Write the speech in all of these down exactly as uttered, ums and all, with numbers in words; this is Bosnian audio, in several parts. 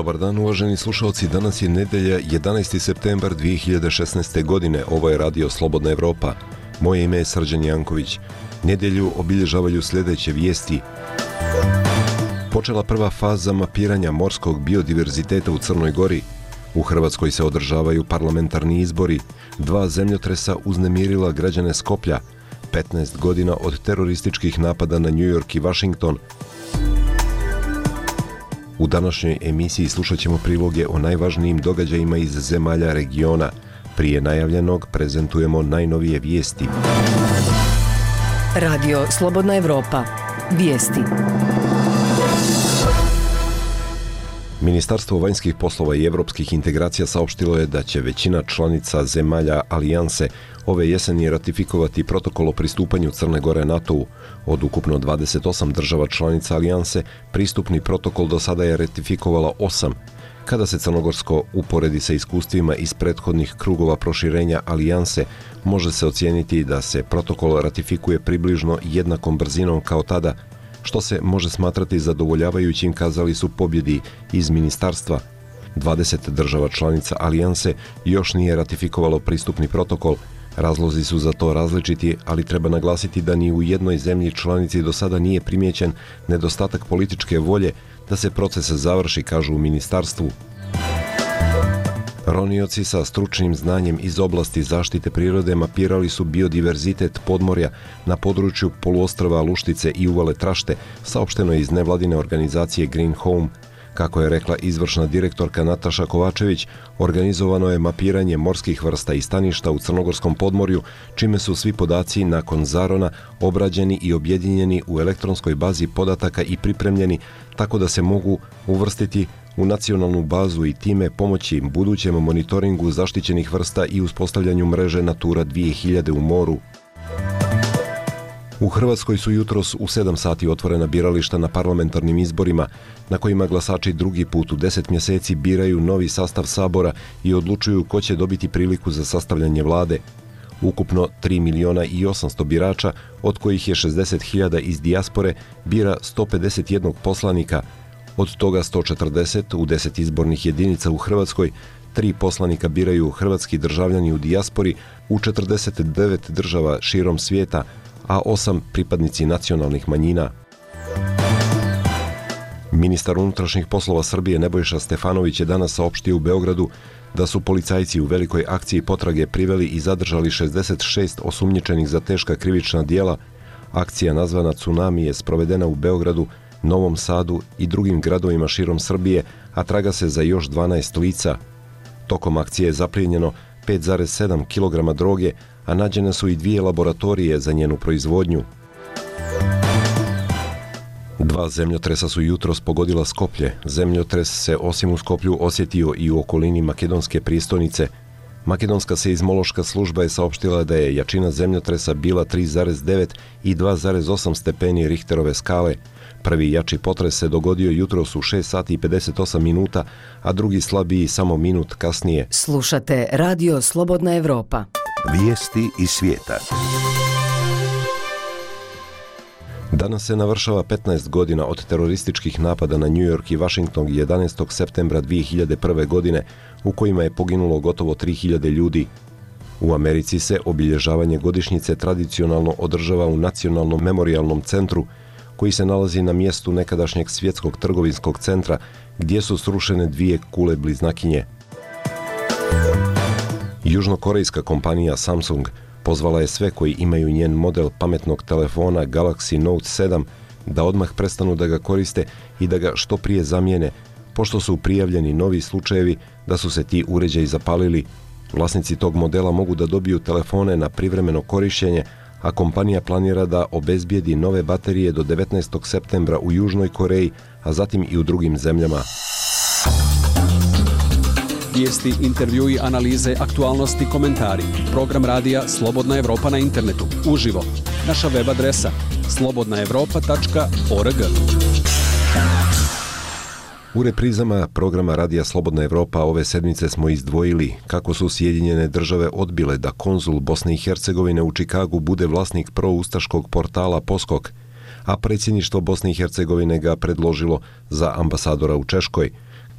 Dobar dan, uvaženi slušalci. Danas je nedelja, jedanaesti septembar dvije hiljade šesnaeste. godine. Ovo je Radio Slobodna Evropa. Moje ime je Srđan Janković. Nedelju obilježavaju sljedeće vijesti. Počela prva faza mapiranja morskog biodiverziteta u Crnoj Gori. U Hrvatskoj se održavaju parlamentarni izbori. Dva zemljotresa uznemirila građane Skoplja. petnaest godina od terorističkih napada na New York i Washington. U današnjoj emisiji slušat ćemo priloge o najvažnijim događajima iz zemalja regiona. Prije najavljenog prezentujemo najnovije vijesti. Radio Slobodna Evropa. Vijesti. Ministarstvo vanjskih poslova i evropskih integracija saopštilo je da će većina članica zemalja Alijanse ove jeseni ratifikovati protokol o pristupanju Crne Gore NATO-u. Od ukupno dvadeset osam država članica Alijanse, pristupni protokol do sada je ratifikovala osam. Kada se crnogorsko uporedi sa iskustvima iz prethodnih krugova proširenja Alijanse, može se ocijeniti da se protokol ratifikuje približno jednakom brzinom kao tada, što se može smatrati zadovoljavajućim, kazali su pobjedi iz ministarstva. dvadeset država članica Alijanse još nije ratifikovalo pristupni protokol. Razlozi su za to različiti, ali treba naglasiti da ni u jednoj zemlji članici do sada nije primijećen nedostatak političke volje da se proces završi, kažu u ministarstvu. Ronioci sa stručnim znanjem iz oblasti zaštite prirode mapirali su biodiverzitet podmorja na području poluostrva Luštice i uvale Trašte, saopšteno je iz nevladine organizacije Green Home. Kako je rekla izvršna direktorka Nataša Kovačević, organizovano je mapiranje morskih vrsta i staništa u Crnogorskom podmorju, čime su svi podaci nakon zarona obrađeni i objedinjeni u elektronskoj bazi podataka i pripremljeni tako da se mogu uvrstiti u nacionalnu bazu i time pomoći budućem monitoringu zaštićenih vrsta i uspostavljanju mreže Natura dvije hiljade u moru. U Hrvatskoj su jutros u sedam sati otvorena birališta na parlamentarnim izborima, na kojima glasači drugi put u deset mjeseci biraju novi sastav Sabora i odlučuju ko će dobiti priliku za sastavljanje vlade. Ukupno tri miliona i osamsto birača, od kojih je šezdeset hiljada iz dijaspore, bira sto pedeset jedan poslanika, od toga sto četrdeset u deset izbornih jedinica u Hrvatskoj, tri poslanika biraju hrvatski državljani u dijaspori u četrdeset devet država širom svijeta, a osam pripadnici nacionalnih manjina. Ministar unutrašnjih poslova Srbije Nebojša Stefanović je danas saopštio u Beogradu da su policajci u velikoj akciji potrage priveli i zadržali šezdeset šest osumnjičenih za teška krivična djela. Akcija nazvana Tsunami je sprovedena u Beogradu, Novom Sadu i drugim gradovima širom Srbije, a traga se za još dvanaest lica. Tokom akcije je zaplijenjeno pet zarez sedam kilograma droge, a nađene su i dvije laboratorije za njenu proizvodnju. Dva zemljotresa su jutros pogodila Skoplje. Zemljotres se osim u Skoplju osjetio i u okolini makedonske prijestolnice. Makedonska seizmološka služba je saopštila da je jačina zemljotresa bila tri zarez devet i dva zarez osam stepeni Richterove skale. Prvi jači potres se dogodio jutros u šest sati i pedeset osam minuta, a drugi slabiji samo minut kasnije. Slušate Radio Slobodna Evropa. Vijesti iz svijeta. Danas se navršava petnaest godina od terorističkih napada na New York i Washington jedanaestog septembra dvije hiljade prve. godine, u kojima je poginulo gotovo tri hiljade ljudi. U Americi se obilježavanje godišnjice tradicionalno održava u Nacionalnom memorijalnom centru, koji se nalazi na mjestu nekadašnjeg svjetskog trgovinskog centra, gdje su srušene dvije kule bliznakinje. Južnokorejska kompanija Samsung pozvala je sve koji imaju njen model pametnog telefona Galaxy Note sedam da odmah prestanu da ga koriste i da ga što prije zamijene, pošto su prijavljeni novi slučajevi da su se ti uređaji zapalili. Vlasnici tog modela mogu da dobiju telefone na privremeno korištenje, a kompanija planira da obezbijedi nove baterije do devetnaestog septembra u Južnoj Koreji, a zatim i u drugim zemljama. Vijesti, intervjui, analize, aktualnosti, komentari. Program radija Slobodna Evropa na internetu. Uživo. Naša web adresa slobodna evropa tačka org. U reprizama programa radija Slobodna Evropa ove sedmice smo izdvojili kako su Sjedinjene države odbile da konzul Bosne i Hercegovine u Čikagu bude vlasnik proustaškog portala Poskok, a predsjedništvo Bosne i Hercegovine ga predložilo za ambasadora u Češkoj.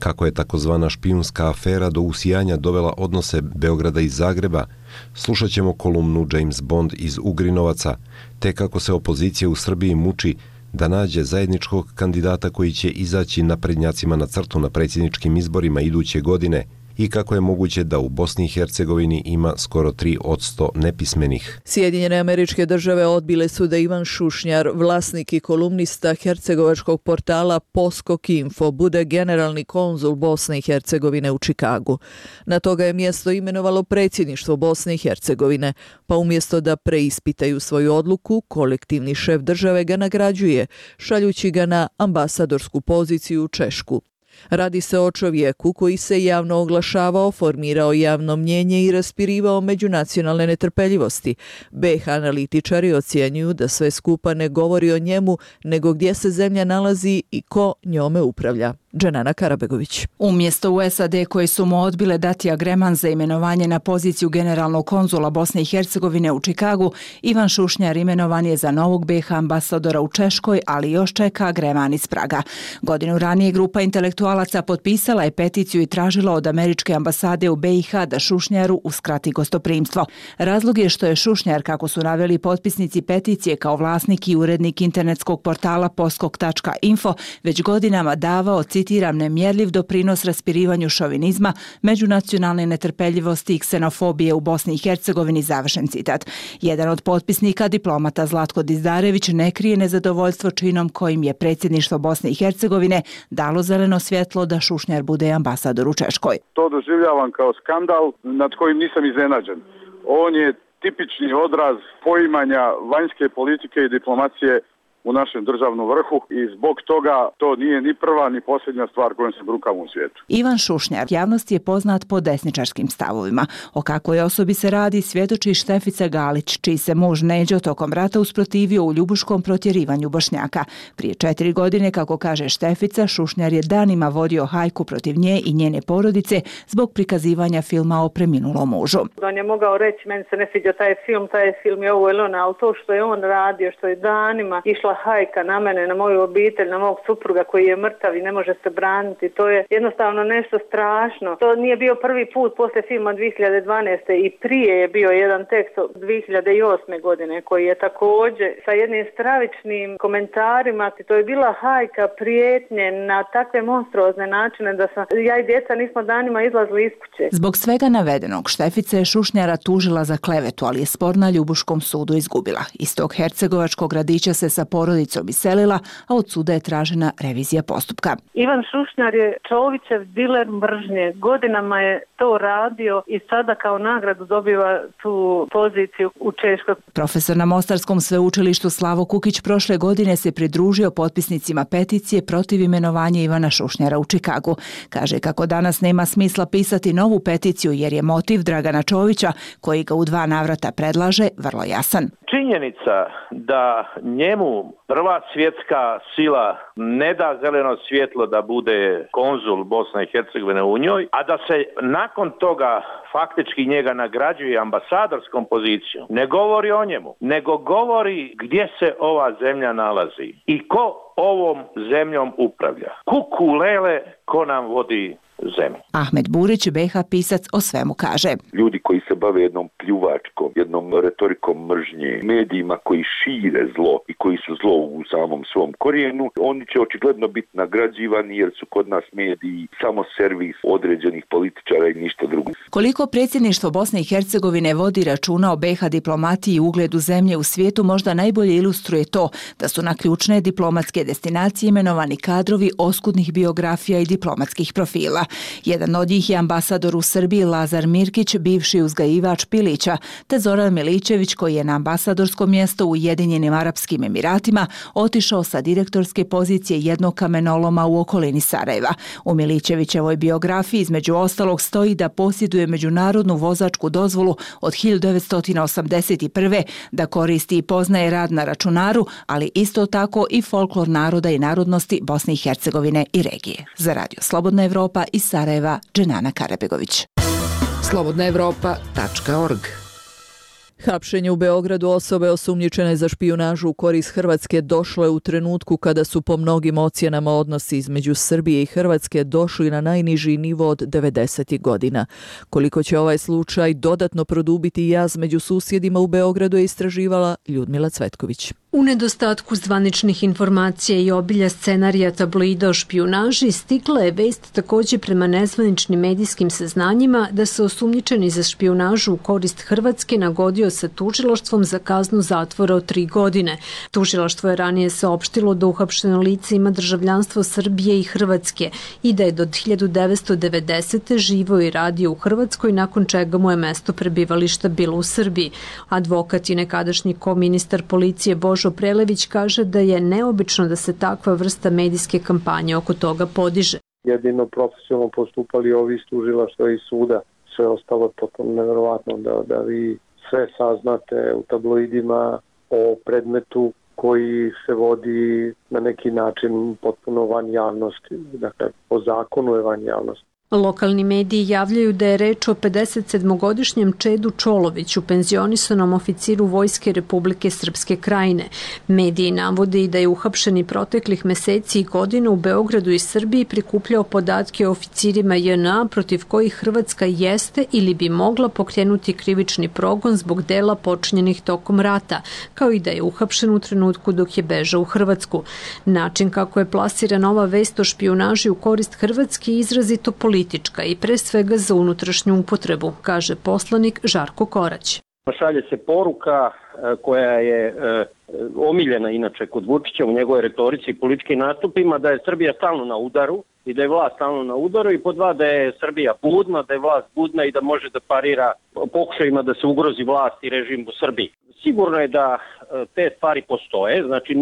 kako je takozvana špijunska afera do usijanja dovela odnose Beograda i Zagreba, slušat ćemo kolumnu James Bond iz Ugrinovaca, te kako se opozicija u Srbiji muči da nađe zajedničkog kandidata koji će izaći naprednjacima na crtu na predsjedničkim izborima iduće godine i kako je moguće da u Bosni i Hercegovini ima skoro tri posto nepismenih. Sjedinjene Američke Države odbile su da Ivan Šušnjar, vlasnik i kolumnista hercegovačkog portala Poskok Info, bude generalni konzul Bosne i Hercegovine u Čikagu. Na toga je mjesto imenovalo predsjedništvo Bosne i Hercegovine, pa umjesto da preispitaju svoju odluku, kolektivni šef države ga nagrađuje, šaljući ga na ambasadorsku poziciju u Češku. Radi se o čovjeku koji se javno oglašavao, formirao javno mnjenje i raspirivao međunacionalne netrpeljivosti. B iH analitičari ocjenjuju da sve skupa ne govori o njemu, nego gdje se zemlja nalazi i ko njome upravlja. Dženana Karabegović. Umjesto u S A D koje su mu odbile dati agreman za imenovanje na poziciju generalnog konzula Bosne i Hercegovine u Čikagu, Ivan Šušnjar imenovan je za novog B iH ambasadora u Češkoj, ali još čeka agreman iz Praga. Godinu ranije grupa intelektualaca potpisala je peticiju i tražila od američke ambasade u B iH da Šušnjaru uskrati gostoprimstvo. Razlog je što je Šušnjar, kako su naveli potpisnici peticije kao vlasnik i urednik internetskog portala poskok tačka info, već godinama davao, citiram, nemjerljiv doprinos raspirivanju šovinizma, međunacionalne netrpeljivosti i ksenofobije u Bosni i Hercegovini, završen citat. Jedan od potpisnika, diplomata Zlatko Dizdarević, ne krije nezadovoljstvo činom kojim je predsjedništvo Bosne i Hercegovine dalo zeleno svjetlo da Šušnjar bude ambasador u Češkoj. To doživljavam kao skandal nad kojim nisam iznenađen. On je tipični odraz poimanja vanjske politike i diplomacije u našem državnom vrhu i zbog toga to nije ni prva ni posljednja stvar kojom se brukamo u svijetu. Ivan Šušnjar javnosti je poznat po desničarskim stavovima. O kakvoj osobi se radi svjedoči Štefica Galić, čiji se muž Neđo tokom rata usprotivio u ljubuškom protjerivanju Bošnjaka. Prije četiri godine, kako kaže Štefica, Šušnjar je danima vodio hajku protiv nje i njene porodice zbog prikazivanja filma o preminulom mužu. On je mogao reći, meni se ne sviđa taj film, taj film je ovo ili ono, ali to što je on radio, što je danima išla hajka na mene, na moju obitelj, na mog supruga koji je mrtav i ne može se braniti. To je jednostavno nešto strašno. To nije bio prvi put poslije filma dvije hiljade dvanaeste. i prije je bio jedan tekst dvije hiljade osme. godine koji je također sa jednim stravičnim komentarima. To je bila hajka, prijetnje na takve monstruozne načine da sam, ja i djeca nismo danima izlazili iz kuće. Zbog svega navedenog, Štefica je Šušnjara tužila za klevetu, ali je spor na Ljubuškom sudu izgubila. Iz tog hercegovačkog gradića se sa porodicom iselila, a od suda je tražena revizija postupka. Ivan Šušnjar je Čovićev diler mržnje. Godinama je to radio i sada kao nagradu dobiva tu poziciju u Češkoj. Profesor na Mostarskom sveučilištu Slavo Kukić prošle godine se pridružio potpisnicima peticije protiv imenovanja Ivana Šušnjara u Čikagu. Kaže kako danas nema smisla pisati novu peticiju jer je motiv Dragana Čovića, koji ga u dva navrata predlaže, vrlo jasan. Činjenica da njemu prva svjetska sila ne da zeleno svjetlo da bude konzul Bosne i Hercegovine u njoj, a da se nakon toga faktički njega nagrađuje ambasadorskom pozicijom, ne govori o njemu, nego govori gdje se ova zemlja nalazi i ko ovom zemljom upravlja. Kukulele, ko nam vodi zemlju. Ahmed Burić, B iH pisac, o svemu kaže. Ljudi koji se bave jednom pljuvačkom, jednom retorikom mržnje, medijima koji šire zlo i koji su zlo u samom svom korijenu, oni će očigledno biti nagrađivani jer su kod nas mediji samo servis određenih političara i ništa drugo. Koliko predsjedništvo Bosne i Hercegovine vodi računa o B iH diplomatiji i ugledu zemlje u svijetu možda najbolje ilustruje to da su na ključne diplomatske destinacije imenovani kadrovi oskudnih biografija i diplomatskih profila. Jedan od njih je ambasador u Srbiji Lazar Mirkić, bivši uzgajivač pilića, te Zoran Miličević koji je na ambasadorsko mjesto u Ujedinjenim Arapskim Emiratima otišao sa direktorske pozicije jednog kamenoloma u okolini Sarajeva. U Miličevićevoj biografiji između ostalog stoji da posjeduje međunarodnu vozačku dozvolu od hiljadu devetsto osamdeset prve, da koristi i poznaje rad na računaru, ali isto tako i folklor naroda i narodnosti Bosne i Hercegovine i regije. Za Radio Slobodna Evropa iz Sarajeva, Dženana Karabegović. slobodna evropa tačka org. Hapšenje u Beogradu osobe osumnjičene za špijunažu u korist Hrvatske došlo je u trenutku kada su po mnogim ocjenama odnosi između Srbije i Hrvatske došli na najniži nivo od devedesetih godina. Koliko će ovaj slučaj dodatno produbiti jaz među susjedima u Beogradu je istraživala Ljudmila Cvetković. U nedostatku zvaničnih informacija i obilja scenarija tabloida o špijunaži stigla je vest također prema nezvaničnim medijskim saznanjima da se osumnjičeni za špijunažu u korist Hrvatske nagodio sa tužilaštvom za kaznu zatvora od tri godine. Tužilaštvo je ranije saopštilo da uhapšeno lice ima državljanstvo Srbije i Hrvatske i da je do hiljadu devetsto devedesete živio i radio u Hrvatskoj, nakon čega mu je mesto prebivališta bilo u Srbiji. Advokat i nekadašnji koministar policije Božo Prelević kaže da je neobično da se takva vrsta medijske kampanje oko toga podiže. Jedino profesionalno postupali ovi iz tužilaštva i suda. Sve ostalo je potpuno nevjerovatno da, da vi sve saznate u tabloidima o predmetu koji se vodi na neki način potpuno van javnosti. Dakle, po zakonu je van javnosti. Lokalni mediji javljaju da je reč o pedesetsedmogodišnjem Čedu Čoloviću, penzionisanom oficiru Vojske Republike Srpske Krajine. Mediji navode i da je uhapšeni proteklih meseci i godina u Beogradu i Srbiji prikupljao podatke o oficirima J N A protiv kojih Hrvatska jeste ili bi mogla pokrenuti krivični progon zbog dela počinjenih tokom rata, kao i da je uhapšen u trenutku dok je bežao u Hrvatsku. Način kako je plasirana ova vest o špijunaži u korist Hrvatske je izrazito politički i pre svega za unutrašnju upotrebu, kaže poslanik Žarko Korać. Šalje se poruka koja je omiljena inače kod Vučića u njegovoj retorici i političkim nastupima, da je Srbija stalno na udaru i da je vlast stalno na udaru, i po dva da je Srbija budna, da je vlast budna i da može da parira pokušajima da se ugrozi vlast i režim u Srbiji. Sigurno je da te stvari postoje, znači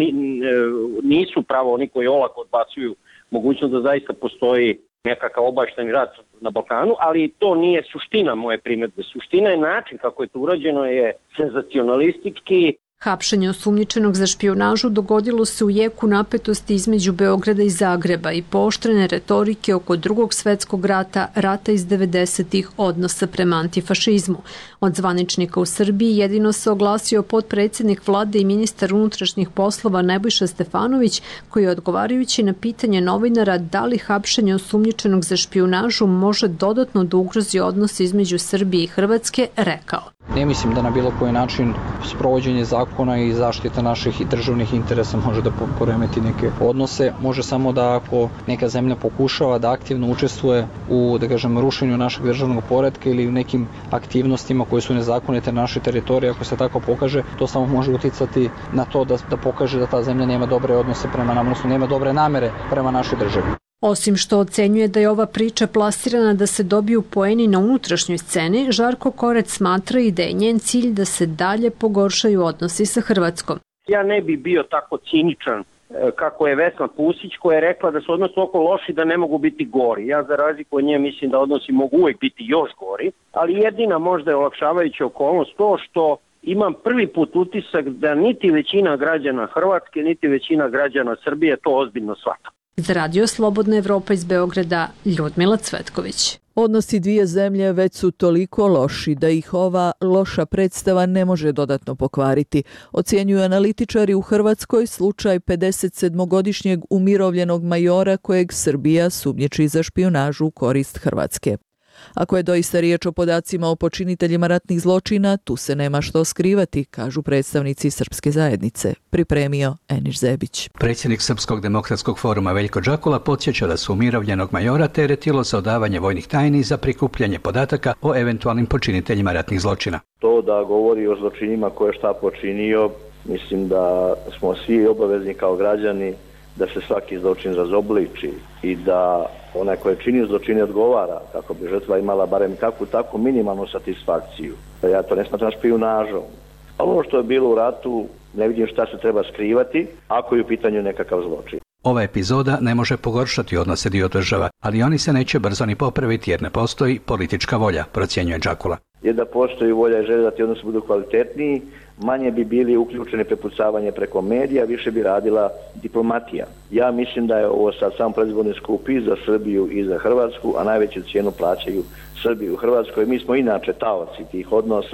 nisu pravo oni koji olako odbacuju mogućnost da zaista postoji nekakav obaštajni rat na Balkanu, ali to nije suština moje primjedbe. Suština je način kako je to urađeno, je senzacionalistički. Hapšenje osumnjičenog za špijunažu dogodilo se u jeku napetosti između Beograda i Zagreba i pooštrene retorike oko Drugog svetskog rata, rata iz devedesetih, odnosa prema antifašizmu. Od zvaničnika u Srbiji jedino se oglasio potpredsjednik vlade i ministar unutrašnjih poslova Nebojša Stefanović, koji je odgovarajući na pitanje novinara da li hapšenje osumnjičenog za špijunažu može dodatno da ugrozi odnos između Srbije i Hrvatske, rekao: Ne mislim da na bilo koji način sprovođenje zakona i zaštita naših državnih interesa može da poremeti neke odnose. Može samo da ako neka zemlja pokušava da aktivno učestvuje u, da kažem, rušenju našeg državnog poretka ili u nekim aktivnostima koje su nezakonite na našoj teritoriji, ako se tako pokaže, to samo može uticati na to da, da pokaže da ta zemlja nema dobre odnose prema nama, odnosno nema dobre namere prema našoj državi. Osim što ocenjuje da je ova priča plasirana da se dobiju poeni na unutrašnjoj sceni, Žarko Korać smatra i da je njen cilj da se dalje pogoršaju odnosi sa Hrvatskom. Ja ne bi bio tako ciničan kako je Vesna Pusić, koja je rekla da su odnosi toliko loši da ne mogu biti gori. Ja za razliku od nje mislim da odnosi mogu uvijek biti još gori, ali jedina možda je olakšavajuća okolnost to što imam prvi put utisak da niti većina građana Hrvatske, niti većina građana Srbije to ozbiljno shvata. Za Radio Slobodna Evropa iz Beograda, Ljudmila Cvetković. Odnosi dvije zemlje već su toliko loši da ih ova loša predstava ne može dodatno pokvariti. Ocjenjuju analitičari u Hrvatskoj slučaj pedesetsedmogodišnjeg umirovljenog majora kojeg Srbija sumnjiči za špijunažu u korist Hrvatske. Ako je doista riječ o podacima o počiniteljima ratnih zločina, tu se nema što skrivati, kažu predstavnici Srpske zajednice. Pripremio Eniš Zebić. Predsjednik Srpskog demokratskog foruma Veljko Džakula podsjeća da su umirovljenog majora teretilo za odavanje vojnih tajni za prikupljanje podataka o eventualnim počiniteljima ratnih zločina. To da govori o zločinima koje šta počinio, mislim da smo svi obavezni kao građani da se svaki zločin razobliči i da onaj koji je činio zločine odgovara, kako bi žrtva imala barem kakvu takvu minimalnu satisfakciju. Ja to ne smatram špijunažom. Ono što je bilo u ratu, ne vidim šta se treba skrivati ako je u pitanju nekakav zločin. Ova epizoda ne može pogoršati odnose dio država, ali oni se neće brzo ni popraviti jer ne postoji politička volja, procjenjuje Džakula. Jer da postoji volja i želja da ti odnosi budu kvalitetniji, manje bi bili uključeni prepucavanje preko medija, više bi radila diplomatija. Ja mislim da je ovo sad samo predizborni skup i za Srbiju i za Hrvatsku, a najveću cijenu plaćaju Srbiju u Hrvatskoj. Mi smo inače taoci tih odnosa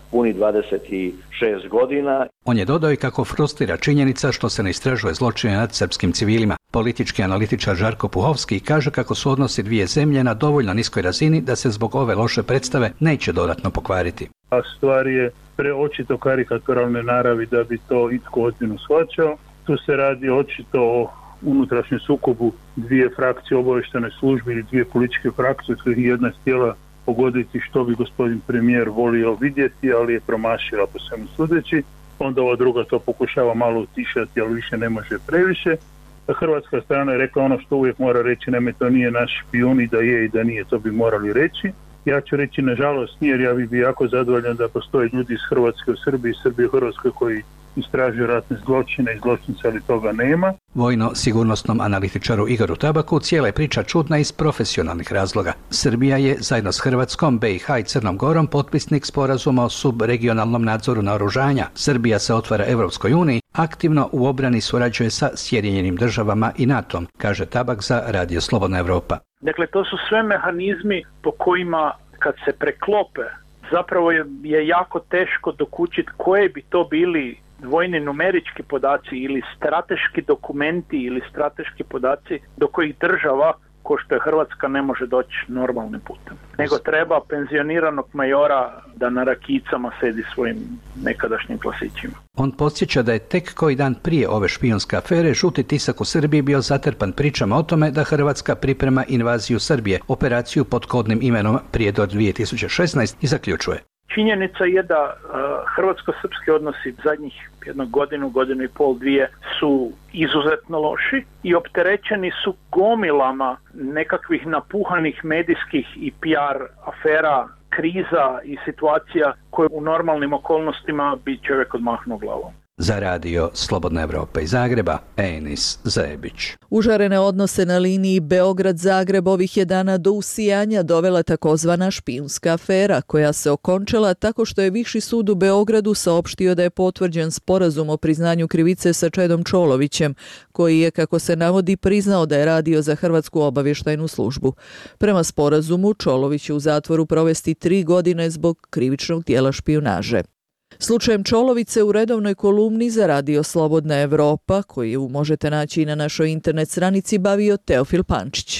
puni dvadeset šest godina. On je dodao i kako frustrira činjenica što se ne istražuje zločine nad srpskim civilima. Politički analitičar Žarko Puhovski kaže kako su odnosi dvije zemlje na dovoljno niskoj razini da se zbog ove loše predstave neće dodatno pokvariti. A stvar je preočito karikaturalne naravi da bi to itko ozbiljno shvaćao. Tu se radi očito o unutrašnjem sukobu dvije frakcije obavještajne službe ili dvije političke frakcije, koje jedna htjela pogoditi što bi gospodin premijer volio vidjeti, ali je promašila po svemu sudeći. Onda ova druga to pokušava malo utišati, ali više ne može previše. Hrvatska strana je rekla ono što uvijek mora reći, nema, to nije naš špijun, i da je i da nije, to bi morali reći. Ja ću reći nažalost nije, jer ja bih bio jako zadovoljan da postoje ljudi iz Hrvatske u Srbiji, Srbije u Hrvatskoj koji istražuju ratne zločine i zločince, ali toga nema. Vojno-sigurnosnom analitičaru Igoru Tabaku cijela je priča čudna iz profesionalnih razloga. Srbija je zajedno s Hrvatskom, B i H i Crnom Gorom potpisnik sporazuma o subregionalnom nadzoru naoružanja. Srbija se otvara Evropskoj uniji, aktivno u obrani surađuje sa Sjedinjenim državama i NATO-om, kaže Tabak za Radio Slobodna Evropa. Dakle, to su sve mehanizmi po kojima kad se preklope, zapravo je, je jako teško dokučiti koje bi to bili vojni numerički podaci ili strateški dokumenti ili strateški podaci do kojih država, ko što je Hrvatska, ne može doći normalnim putem. Nego treba penzioniranog majora da na rakicama sedi svojim nekadašnjim klasićima. On podsjeća da je tek koji dan prije ove špijunske afere žuti tisak u Srbiji bio zatrpan pričama o tome da Hrvatska priprema invaziju Srbije, operaciju pod kodnim imenom Prijedor dvije tisuće šesnaest, i zaključuje. Činjenica je da uh, hrvatsko-srpski odnosi zadnjih jednog godinu, godinu i pol, dvije su izuzetno loši i opterećeni su gomilama nekakvih napuhanih medijskih i P R afera, kriza i situacija koje u normalnim okolnostima bi čovjek odmahnuo glavom. Za Radio Slobodna Evropa iz Zagreba, Enis Zebić. Užarene odnose na liniji Beograd-Zagreb ovih je dana do usijanja dovela takozvana špijunska afera, koja se okončala tako što je Viši sud u Beogradu saopštio da je potvrđen sporazum o priznanju krivice sa Čedom Čolovićem, koji je, kako se navodi, priznao da je radio za Hrvatsku obavještajnu službu. Prema sporazumu, Čolović će u zatvoru provesti tri godine zbog krivičnog djela špijunaže. Slučajem Čolovice u redovnoj kolumni za Radio Slobodna Evropa, koju možete naći i na našoj internet stranici, bavio Teofil Pančić.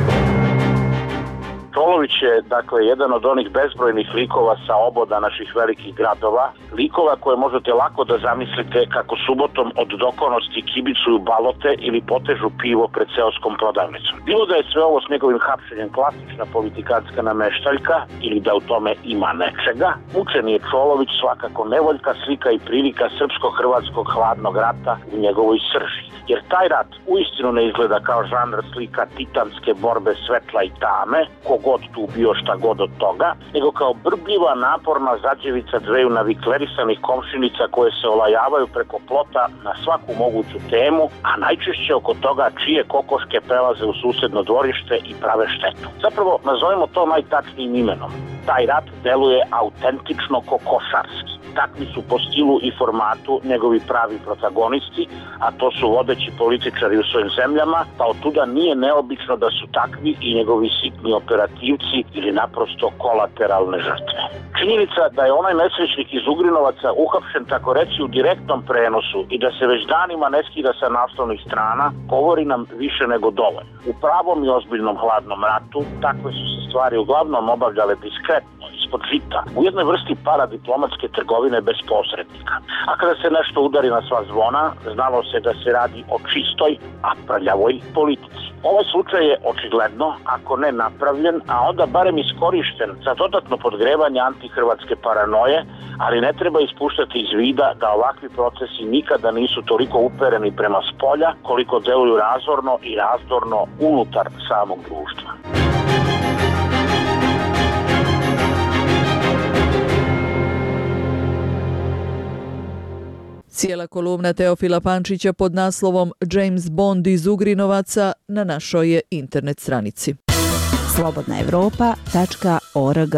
Čolović je, dakle, jedan od onih bezbrojnih likova sa oboda naših velikih gradova, likova koje možete lako da zamislite kako subotom od dokonosti kibicuju balote ili potežu pivo pred seoskom prodavnicom. Bilo da je sve ovo s njegovim hapšenjem klasična politikantska nameštaljka ili da u tome ima nečega, mučeni je Čolović svakako nevoljka slika i prilika srpsko-hrvatskog hladnog rata u njegovoj srži. Jer taj rat uistinu ne izgleda kao žanr slika titanske borbe svetla i tame, kogod tu bio šta god od toga, nego kao brbljiva, naporna zađevica dveju naviklerisanih komšinica koje se olajavaju preko plota na svaku moguću temu, a najčešće oko toga čije kokoške prelaze u susedno dvorište i prave štetu. Zapravo, nazovemo to najtačnijim imenom. Taj rat deluje autentično kokošarski. Takvi su po stilu i formatu njegovi pravi protagonisti, a to su vodeći političari u svojim zemljama, pa od tuda nije neobično da su takvi i njegovi sitni operativci ili naprosto kolateralne žrtve. Činjenica da je onaj nesrećnik iz Ugrinovaca uhapšen tako reći u direktnom prenosu i da se već danima ne skida sa naslovnih strana, govori nam više nego dovoljno. U pravom i ozbiljnom hladnom ratu takve su se stvari uglavnom obavljale diskretno, ispod žita, u jednoj vrsti paradiplomatske trgovine bez posrednika. A kada se nešto udari na sva zvona, znalo se da se radi o čistoj, a prljavoj politici. Ovaj slučaj je očigledno, ako ne napravljen, a onda barem iskorišten za dodatno podgrevanje antihrvatske paranoje, ali ne treba ispuštati iz vida da ovakvi procesi nikada nisu toliko upereni prema spolja, koliko deluju razorno i razdorno unutar samog društva. Cijela kolumna Teofila Pančića pod naslovom James Bond iz Ugrinovaca na našoj je internet stranici. slobodna evropa tačka org.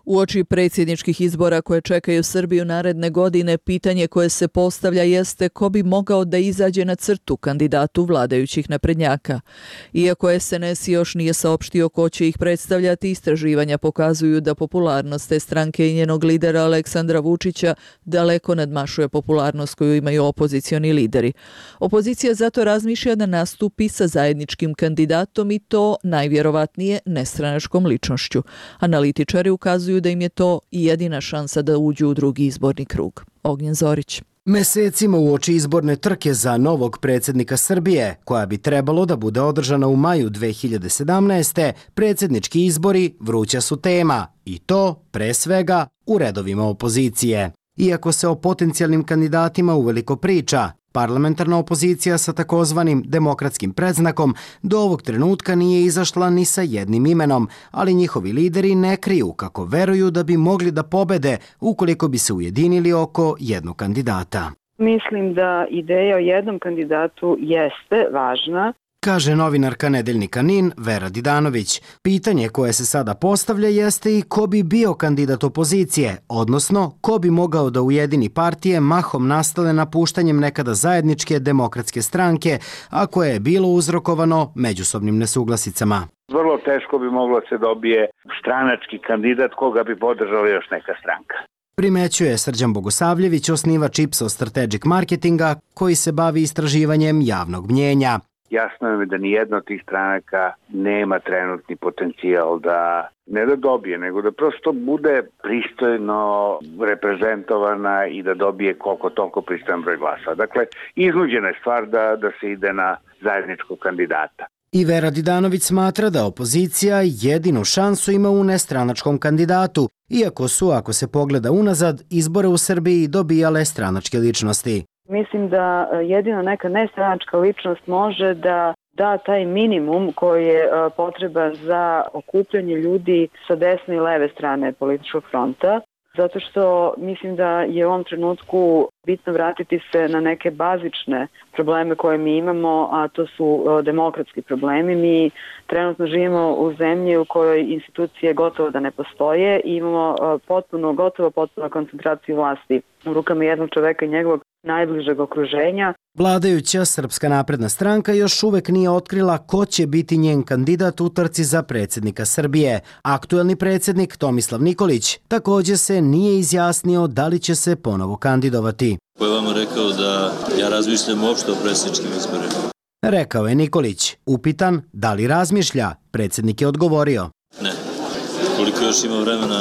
Uoči predsjedničkih izbora koje čekaju Srbiju naredne godine, pitanje koje se postavlja jeste ko bi mogao da izađe na crtu kandidatu vladajućih naprednjaka. Iako S N S još nije saopštio ko će ih predstavljati, istraživanja pokazuju da popularnost te stranke i njenog lidera Aleksandra Vučića daleko nadmašuje popularnost koju imaju opozicioni lideri. Opozicija zato razmišlja da nastupi sa zajedničkim kandidatom i to najvjerovatnije nestranačkom ličnošću. Analitičari ukazuju da im je to jedina šansa da uđu u drugi izborni krug. Ognjen Zorić. Mesecima uoči izborne trke za novog predsjednika Srbije, koja bi trebalo da bude održana u maju dve hiljade sedamnaeste. predsjednički izbori vruća su tema i to, pre svega, u redovima opozicije. Iako se o potencijalnim kandidatima uveliko priča, parlamentarna opozicija sa takozvanim demokratskim predznakom do ovog trenutka nije izašla ni sa jednim imenom, ali njihovi lideri ne kriju kako veruju da bi mogli da pobede ukoliko bi se ujedinili oko jednog kandidata. Mislim da ideja o jednom kandidatu jeste važna, kaže novinarka Nedeljnika Nin Vera Didanović. Pitanje koje se sada postavlja jeste i ko bi bio kandidat opozicije, odnosno ko bi mogao da ujedini partije mahom nastale napuštanjem nekada zajedničke demokratske stranke, a koje je bilo uzrokovano međusobnim nesuglasicama. Vrlo teško bi moglo se dobije stranački kandidat koga bi podržala još neka stranka. Primećuje Srđan Bogosavljević, osnivač Ipsos Strategic Marketinga, koji se bavi istraživanjem javnog mnjenja. Jasno je da nijedna od tih stranaka nema trenutni potencijal da ne da dobije, nego da prosto bude pristojno reprezentovana i da dobije koliko toliko pristojan broj glasa. Dakle, iznuđena je stvar da, da se ide na zajedničkog kandidata. I Vera Didanović smatra da opozicija jedinu šansu ima u nestranačkom kandidatu, iako su, ako se pogleda unazad, izbore u Srbiji dobijale stranačke ličnosti. Mislim da jedino neka nestranačka ličnost može da da taj minimum koji je potreban za okupljanje ljudi sa desne i leve strane političkog fronta, zato što mislim da je u ovom trenutku bitno vratiti se na neke bazične probleme koje mi imamo, a to su demokratski problemi. Mi trenutno živimo u zemlji u kojoj institucije gotovo da ne postoje i imamo potpuno, gotovo potpuno koncentraciju vlasti u rukama jednog čoveka i njegovog najbližeg okruženja. Vladajuća Srpska napredna stranka još uvek nije otkrila ko će biti njen kandidat u trci za predsjednika Srbije. Aktuelni predsjednik Tomislav Nikolić također se nije izjasnio da li će se ponovo kandidovati. Ko je vama rekao da ja razmišljam uopšte o predsjedničkim izborima? Rekao je Nikolić. Upitan da li razmišlja, predsjednik je odgovorio. Ne. Koliko još ima vremena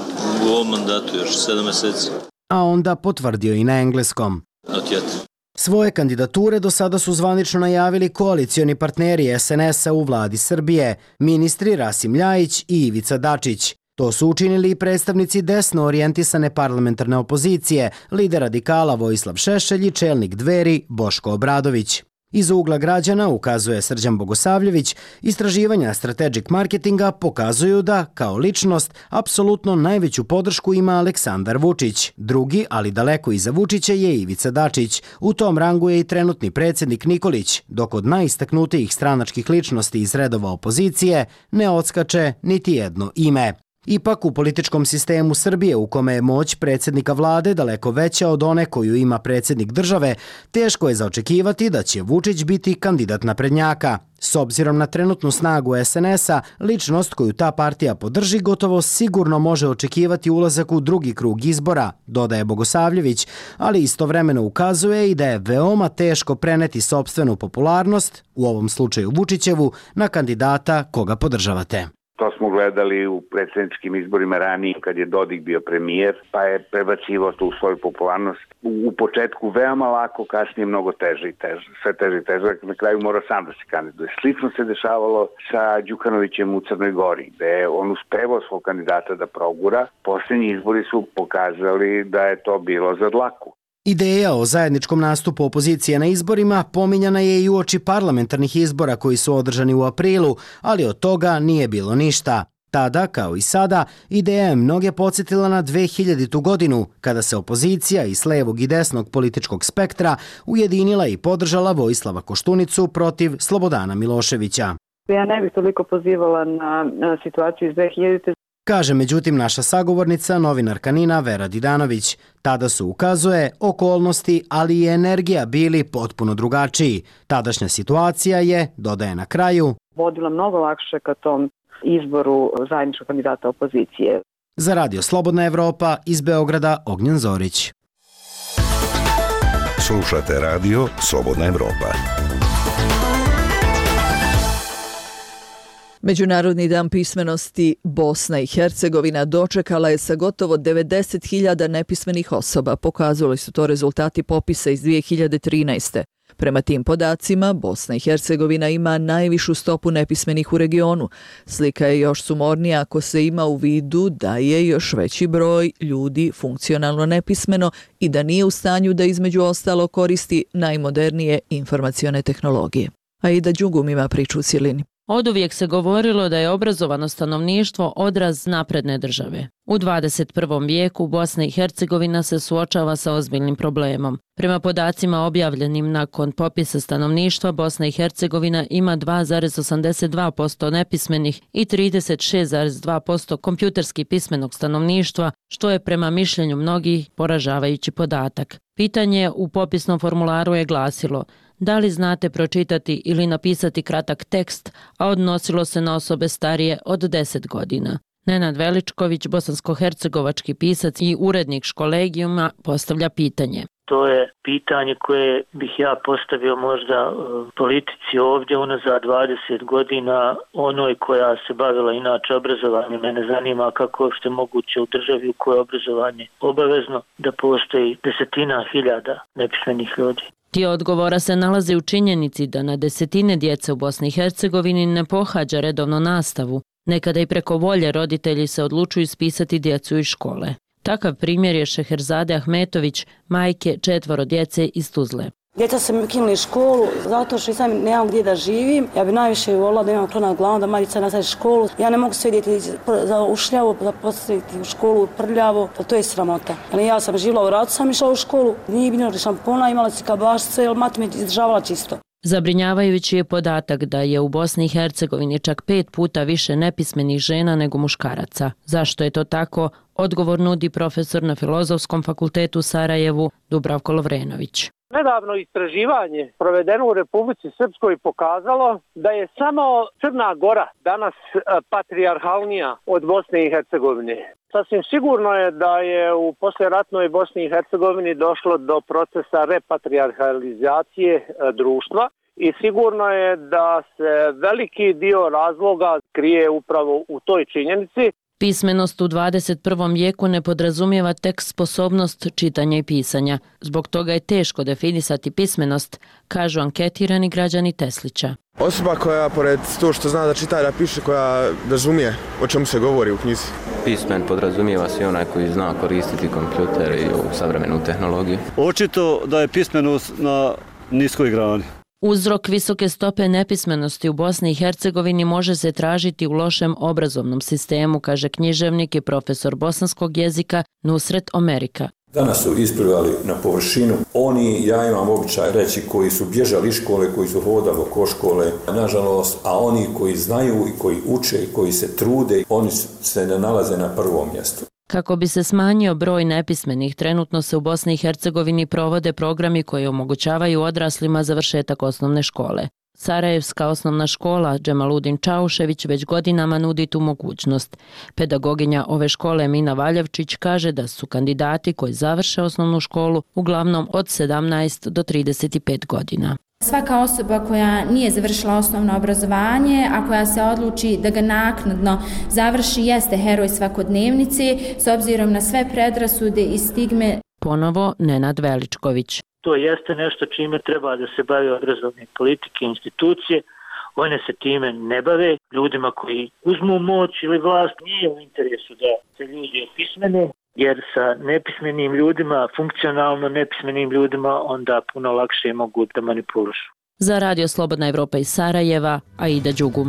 u ovom mandatu, još sedam meseci. A onda potvrdio i na engleskom. Not yet. Svoje kandidature do sada su zvanično najavili koalicioni partneri S N S-a u vladi Srbije, ministri Rasim Ljajić i Ivica Dačić. To su učinili i predstavnici desno orijentisane parlamentarne opozicije, lider radikala Vojislav Šešelj i čelnik Dveri Boško Obradović. Iz ugla građana, ukazuje Srđan Bogosavljević, istraživanja Strategic Marketinga pokazuju da, kao ličnost, apsolutno najveću podršku ima Aleksandar Vučić. Drugi, ali daleko iza Vučića, je Ivica Dačić. U tom rangu je i trenutni predsjednik Nikolić, dok od najistaknutijih stranačkih ličnosti iz redova opozicije ne odskače niti jedno ime. Ipak u političkom sistemu Srbije, u kome je moć predsjednika vlade daleko veća od one koju ima predsjednik države, teško je zaočekivati da će Vučić biti kandidat naprednjaka. S obzirom na trenutnu snagu S N S-a, ličnost koju ta partija podrži gotovo sigurno može očekivati ulazak u drugi krug izbora, dodaje Bogosavljević, ali istovremeno ukazuje i da je veoma teško preneti sopstvenu popularnost, u ovom slučaju Vučićevu, na kandidata koga podržavate. To smo gledali u predsjedničkim izborima ranije kad je Dodik bio premijer, pa je prebacivo tu svoju popularnost. U početku veoma lako, kasnije mnogo teže i teže, sve teže i teže. Na kraju mora sam da se kandiduje. Slično se dešavalo sa Đukanovićem u Crnoj Gori, gde je on uspevao svog kandidata da progura. Posljednji izbori su pokazali da je to bilo za dlaku. Ideja o zajedničkom nastupu opozicije na izborima pominjana je i uoči parlamentarnih izbora koji su održani u aprilu, ali od toga nije bilo ništa. Tada, kao i sada, ideja je mnoge podsjetila na dve hiljadite. godinu, kada se opozicija iz levog i desnog političkog spektra ujedinila i podržala Vojislava Koštunicu protiv Slobodana Miloševića. Ja ne bih toliko pozivala na, na situaciju iz dve hiljadite. kaže međutim naša sagovornica, novinarka Nina Vera Didanović. Tada su, ukazuje, okolnosti, ali i energija bili potpuno drugačiji. Tadašnja situacija je, dodaje na kraju, vodila mnogo lakše ka tom izboru zajedničkog kandidata opozicije. Za Radio Slobodna Evropa iz Beograda Ognjen Zorić. Slušate Radio Slobodna Evropa. Međunarodni dan pismenosti Bosna i Hercegovina dočekala je sa gotovo devedeset hiljada nepismenih osoba. Pokazali su to rezultati popisa iz dvije hiljade trinaeste. Prema tim podacima, Bosna i Hercegovina ima najvišu stopu nepismenih u regionu. Slika je još sumornija ako se ima u vidu da je još veći broj ljudi funkcionalno nepismeno i da nije u stanju da između ostalo koristi najmodernije informacione tehnologije. Aida Đugum ima priču u cjelini. Oduvijek se govorilo da je obrazovano stanovništvo odraz napredne države. U dvadeset prvom vijeku Bosna i Hercegovina se suočava sa ozbiljnim problemom. Prema podacima objavljenim nakon popisa stanovništva, Bosna i Hercegovina ima dva zarez osamdeset dva posto nepismenih i trideset šest zarez dva posto kompjuterski pismenog stanovništva, što je prema mišljenju mnogih poražavajući podatak. Pitanje u popisnom formularu je glasilo: da li znate pročitati ili napisati kratak tekst, a odnosilo se na osobe starije od deset godina. Nenad Veličković, bosansko-hercegovački pisac i urednik Školegijuma, postavlja pitanje. To je pitanje koje bih ja postavio možda politici ovdje unazad dvadeset godina, onoj koja se bavila inače obrazovanjem. Mene zanima kako je uopšte moguće u državi u kojoj je obrazovanje obavezno da postoji desetina hiljada nepismenih ljudi. Dio odgovora se nalazi u činjenici da na desetine djece u Bosni i Hercegovini ne pohađa redovno nastavu. Nekada i preko volje roditelji se odlučuju ispisati djecu iz škole. Takav primjer je Šeherzade Ahmetović, majke četvoro djece iz Tuzle. Djeca su mi ukinuli školu zato što sam nemam gdje da živim. Ja bi najviše volila da imam krona nad glavom, da Marica nastavi školu. Ja ne mogu sve djeti za ušljavo, da postaviti u školu prljavo, to je sramota. Ja sam živjela u ratu, sam išla u školu, nije bilo šampona, imala si kabašce, jer mati mi izdržavala čisto. Zabrinjavajući je podatak da je u Bosni i Hercegovini čak pet puta više nepismenih žena nego muškaraca. Zašto je to tako? Odgovor nudi profesor na Filozofskom fakultetu u Sarajevu Dubravko Lovrenović. Nedavno istraživanje provedeno u Republici Srpskoj pokazalo da je samo Crna Gora danas patrijarhalnija od Bosne i Hercegovine. Sasvim sigurno je da je u poslijeratnoj Bosni i Hercegovini došlo do procesa repatrijarhalizacije društva i sigurno je da se veliki dio razloga krije upravo u toj činjenici. Pismenost u dvadeset prvom vijeku ne podrazumijeva tek sposobnost čitanja i pisanja. Zbog toga je teško definisati pismenost, kažu anketirani građani Teslića. Osoba koja, pored to što zna da čita i da piše, koja razumije o čemu se govori u knjizi. Pismen podrazumijeva se onaj koji zna koristiti kompjuter i u savremenu tehnologiju. Očito da je pismenost na niskoj grani. Uzrok visoke stope nepismenosti u Bosni i Hercegovini može se tražiti u lošem obrazovnom sistemu, kaže književnik i profesor bosanskog jezika Nusret Omerika. Danas su isplivali na površinu oni, ja imam običaj reći, koji su bježali iz škole, koji su hodali oko škole, nažalost, a oni koji znaju i koji uče i koji se trude, oni se ne nalaze na prvom mjestu. Kako bi se smanjio broj nepismenih, trenutno se u Bosni i Hercegovini provode programi koji omogućavaju odraslima završetak osnovne škole. Sarajevska osnovna škola Džemaludin Čaušević već godinama nudi tu mogućnost. Pedagoginja ove škole Mina Valjevčić kaže da su kandidati koji završe osnovnu školu uglavnom od sedamnaest do trideset pet godina. Svaka osoba koja nije završila osnovno obrazovanje, a koja se odluči da ga naknadno završi, jeste heroj svakodnevnice s obzirom na sve predrasude i stigme. Ponovo Nenad Veličković. To jeste nešto čime treba da se bavi obrazovne politike i institucije. One se time ne bave. Ljudima koji uzmu moć ili vlast nije u interesu da se ljudi opismene, jer sa nepismenim ljudima, funkcionalno nepismenim ljudima, onda puno lakše mogu da manipulišu. Za Radio Slobodna Evropa iz Sarajeva, Aida Đugum.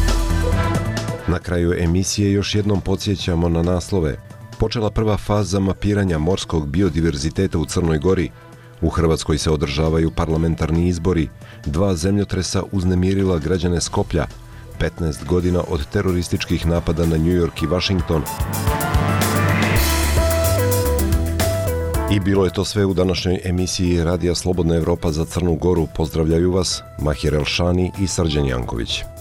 Na kraju emisije još jednom podsjećamo na naslove. Počela prva faza mapiranja morskog biodiverziteta u Crnoj Gori. U Hrvatskoj se održavaju parlamentarni izbori. Dva zemljotresa uznemirila građane Skoplja. petnaest godina od terorističkih napada na New York i Washington. I bilo je to sve u današnjoj emisiji Radija Slobodna Evropa za Crnu Goru. Pozdravljaju vas Mahir Elšani i Srđan Janković.